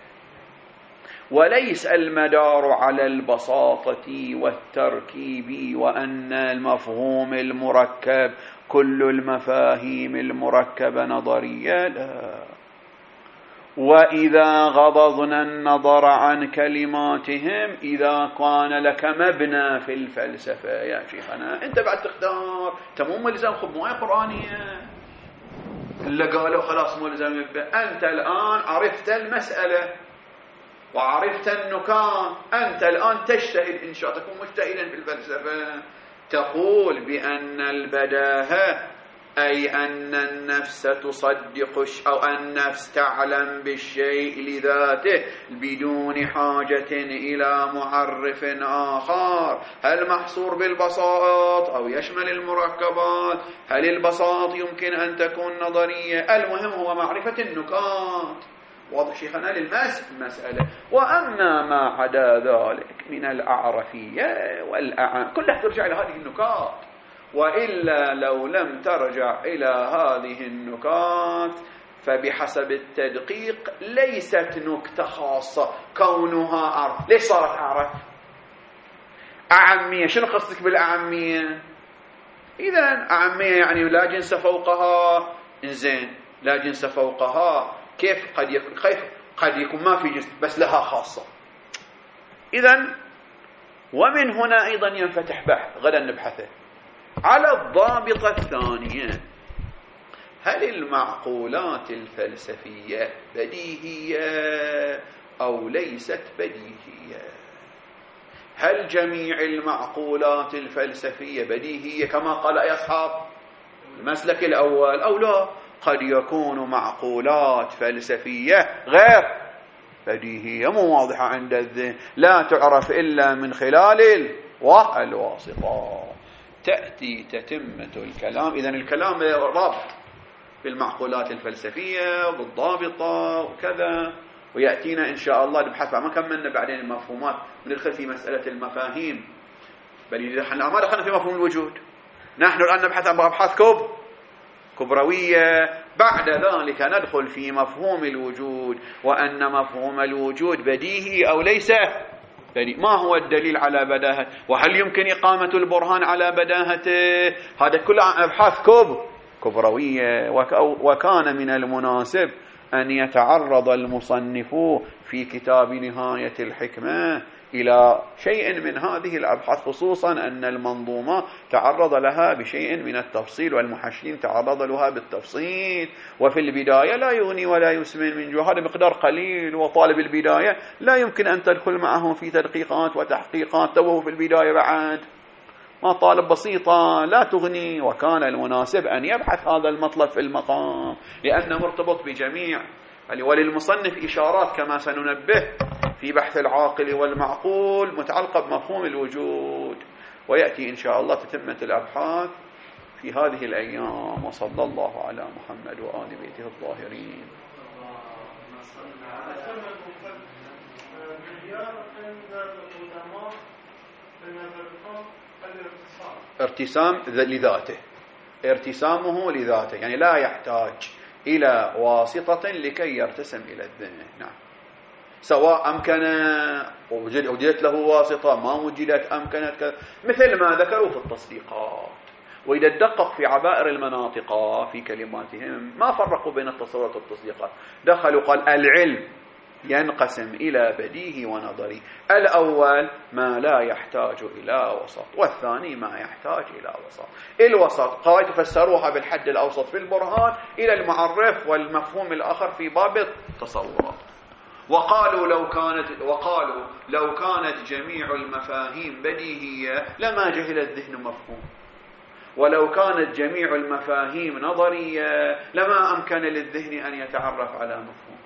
وليس المدار على البساطة والتركيب، وأن المفهوم المركب كل المفاهيم المركبة نظرية، لا. وإذا غضضنا النظر عن كلماتهم إذا كان لك مبنى في الفلسفة يا شيخنا أنت بعد تختار، أنت مو ملزم خب مو قرآنية اللي قالوا خلاص مو لزم يبقى. أنت الآن عرفت المسألة وعرفت النكات، أنت الآن تجتهد إن شاء تكون مجتهدا في الفلسفة، تقول بأن البداهة أي أن النفس تصدق أو النفس تعلم بالشيء لذاته بدون حاجة إلى معرف آخر. هل محصور بالبساط أو يشمل المركبات؟ هل البساط يمكن أن تكون نظرية؟ المهم هو معرفة النكات. واضح شيخنا للمسألة. وأما ما عدا ذلك من الأعرفية والأعام كلها ترجع إلى هذه النكات، وإلا لو لم ترجع إلى هذه النكات فبحسب التدقيق ليست نكتة خاصة كونها أعرف. ليش صارت أعرف؟ أعمية. شنو قصدك بالأعمية؟ إذن أعمية يعني لا جنس فوقها. إنزين لا جنس فوقها كيف قد يكون؟ كيف قد يكون ما في جنس بس لها خاصة. إذن ومن هنا أيضا ينفتح بحث غدا نبحثه على الضابطة الثانية. هل المعقولات الفلسفية بديهية أو ليست بديهية؟ هل جميع المعقولات الفلسفية بديهية كما قال أي أصحاب المسلك الأول أو لا؟ قد يكون معقولات فلسفية غير بديهية مو واضحة عند الذهن، لا تعرف إلا من خلال الواسطة. تأتي تتمة الكلام. إذن الكلام رابط بالمعقولات الفلسفية بالضابطة وكذا، ويأتينا إن شاء الله نبحث ما كملنا بعدين المفهومات وندخل في مسألة المفاهيم، بل نحن ما دخلنا في مفهوم الوجود. نحن الآن نبحث عن أبحاث كب كبروية، بعد ذلك ندخل في مفهوم الوجود وأن مفهوم الوجود بديهي أو ليس بديهي. ما هو الدليل على بداهته؟ وهل يمكن إقامة البرهان على بداهته؟ هذا كله أبحاث كب كبروية. وكان من المناسب أن يتعرض المصنف في كتاب نهاية الحكمة إلى شيء من هذه الأبحاث، خصوصا أن المنظومة تعرض لها بشيء من التفصيل والمحشين تعرض لها بالتفصيل. وفي البداية لا يغني ولا يسمن من جهة، هذا مقدار قليل، وطالب البداية لا يمكن أن تدخل معه في تدقيقات وتحقيقات توه في البداية بعد ما طالب بسيطة لا تغني. وكان المناسب أن يبحث هذا المطلب في المقام لأنه مرتبط بجميع. وللمصنف إشارات كما سننبه في بحث العاقل والمعقول متعلقة بمفهوم الوجود، ويأتي إن شاء الله تتمة الأبحاث في هذه الأيام. وصلى الله على محمد وآل بيته الطاهرين. ارتسام لذاته، ارتسامه لذاته يعني لا يحتاج إلى واسطة لكي يرتسم إلى الذهن. نعم، سواء أمكن وجدت له واسطة ما وجدت أمكنت كذا، مثل ما ذكروا في التصديقات. وإذا تدقق في عبائر المناطق في كلماتهم ما فرقوا بين التصورات والتصديقات. دخلوا قال العلم ينقسم إلى بديهي ونظري. الأول ما لا يحتاج إلى وسط، والثاني ما يحتاج إلى وسط. الوسط قال تفسروها بالحد الأوسط في البرهان إلى المعرف والمفهوم الآخر في باب التصورات. وقالوا لو كانت وقالوا لو كانت جميع المفاهيم بديهية لما جهل الذهن مفهوم، ولو كانت جميع المفاهيم نظرية لما أمكن للذهن أن يتعرف على مفهوم.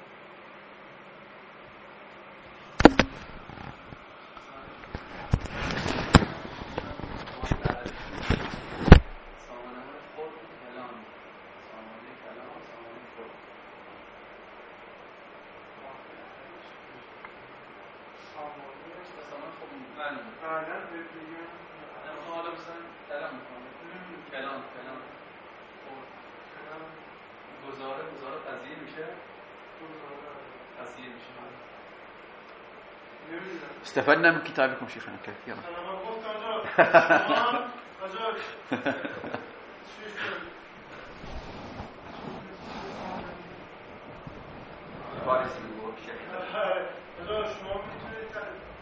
استفدنا من كتابكم شيخنا كثيرا. فارس میگه شیخ حالا شما میتونید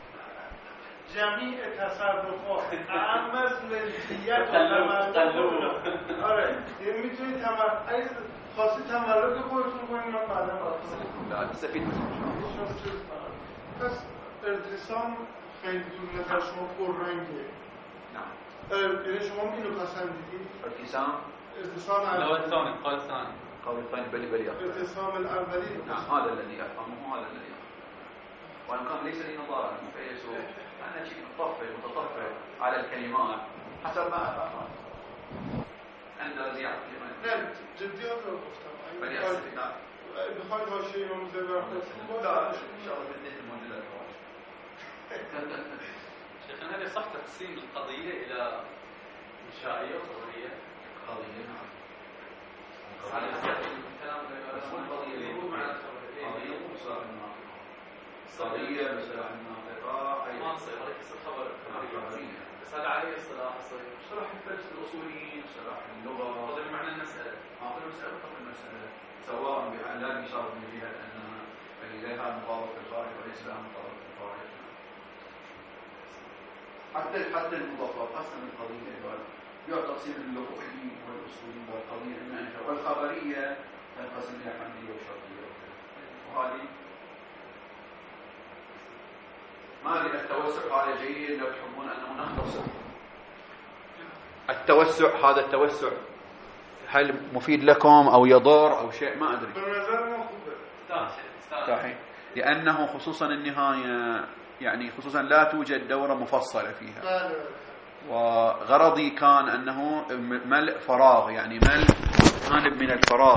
جمیع تصرفات اهم از ملکیت و تملک آره یعنی میتونید تملک خاصی تملک خودتون کنید من بعدا لا سفید پس ارتسام خیلی دور نظر شما پررنگه نعم یعنی شما اینو پسندیدید ارتسام ارتسام الأول الثاني القول الثاني قول الثاني بلي بلي أخبر. ارتسام الاولی نعم هذا الذي أفهمه هذا الذي أفهمه وإن كان ليس لي نظارة فيسوء أنا شيء متطفل متطفل على الكلمات حسب ما أفهم عند زيادة الكلمات نه جدیات رو گفتم بلي أسفل نعم بخواید حاشیه امام زبر لا إن شاء الله بديت الموجودات شيخنا هل يصح تقسيم القضية إلى إنشائية وخبرية؟ قضية نعم على الكلام قضية يقول معنى قضية وصار الناطقة قضية مثلا الناطقة أي ما نصير هذا يصير خبر خبرية بس هذا عليه اصطلاح يصير صلاح الفلس الأصوليين صلاح اللغة قدر معنى المسألة آخر المسألة فقط المسألة سواء بأن لا يشار من جهة أنها لها مطابق الخارج وليس لها مطابق الخارج حتى حتى المضافات قسم القضية قال يعتصم اللغوي والأصولي والقضية المنشأ والخبرية تنقسم إلى حمدية وشرطية وهذه ما أدري التوسع هذا جيد لو تحبون أنه نختصر التوسع هذا التوسع هل مفيد لكم أو يضر أو شيء ما أدري صحيح لأنه خصوصا النهاية يعني خصوصا لا توجد دورة مفصلة فيها وغرضي كان أنه ملء فراغ يعني ملء جانب من الفراغ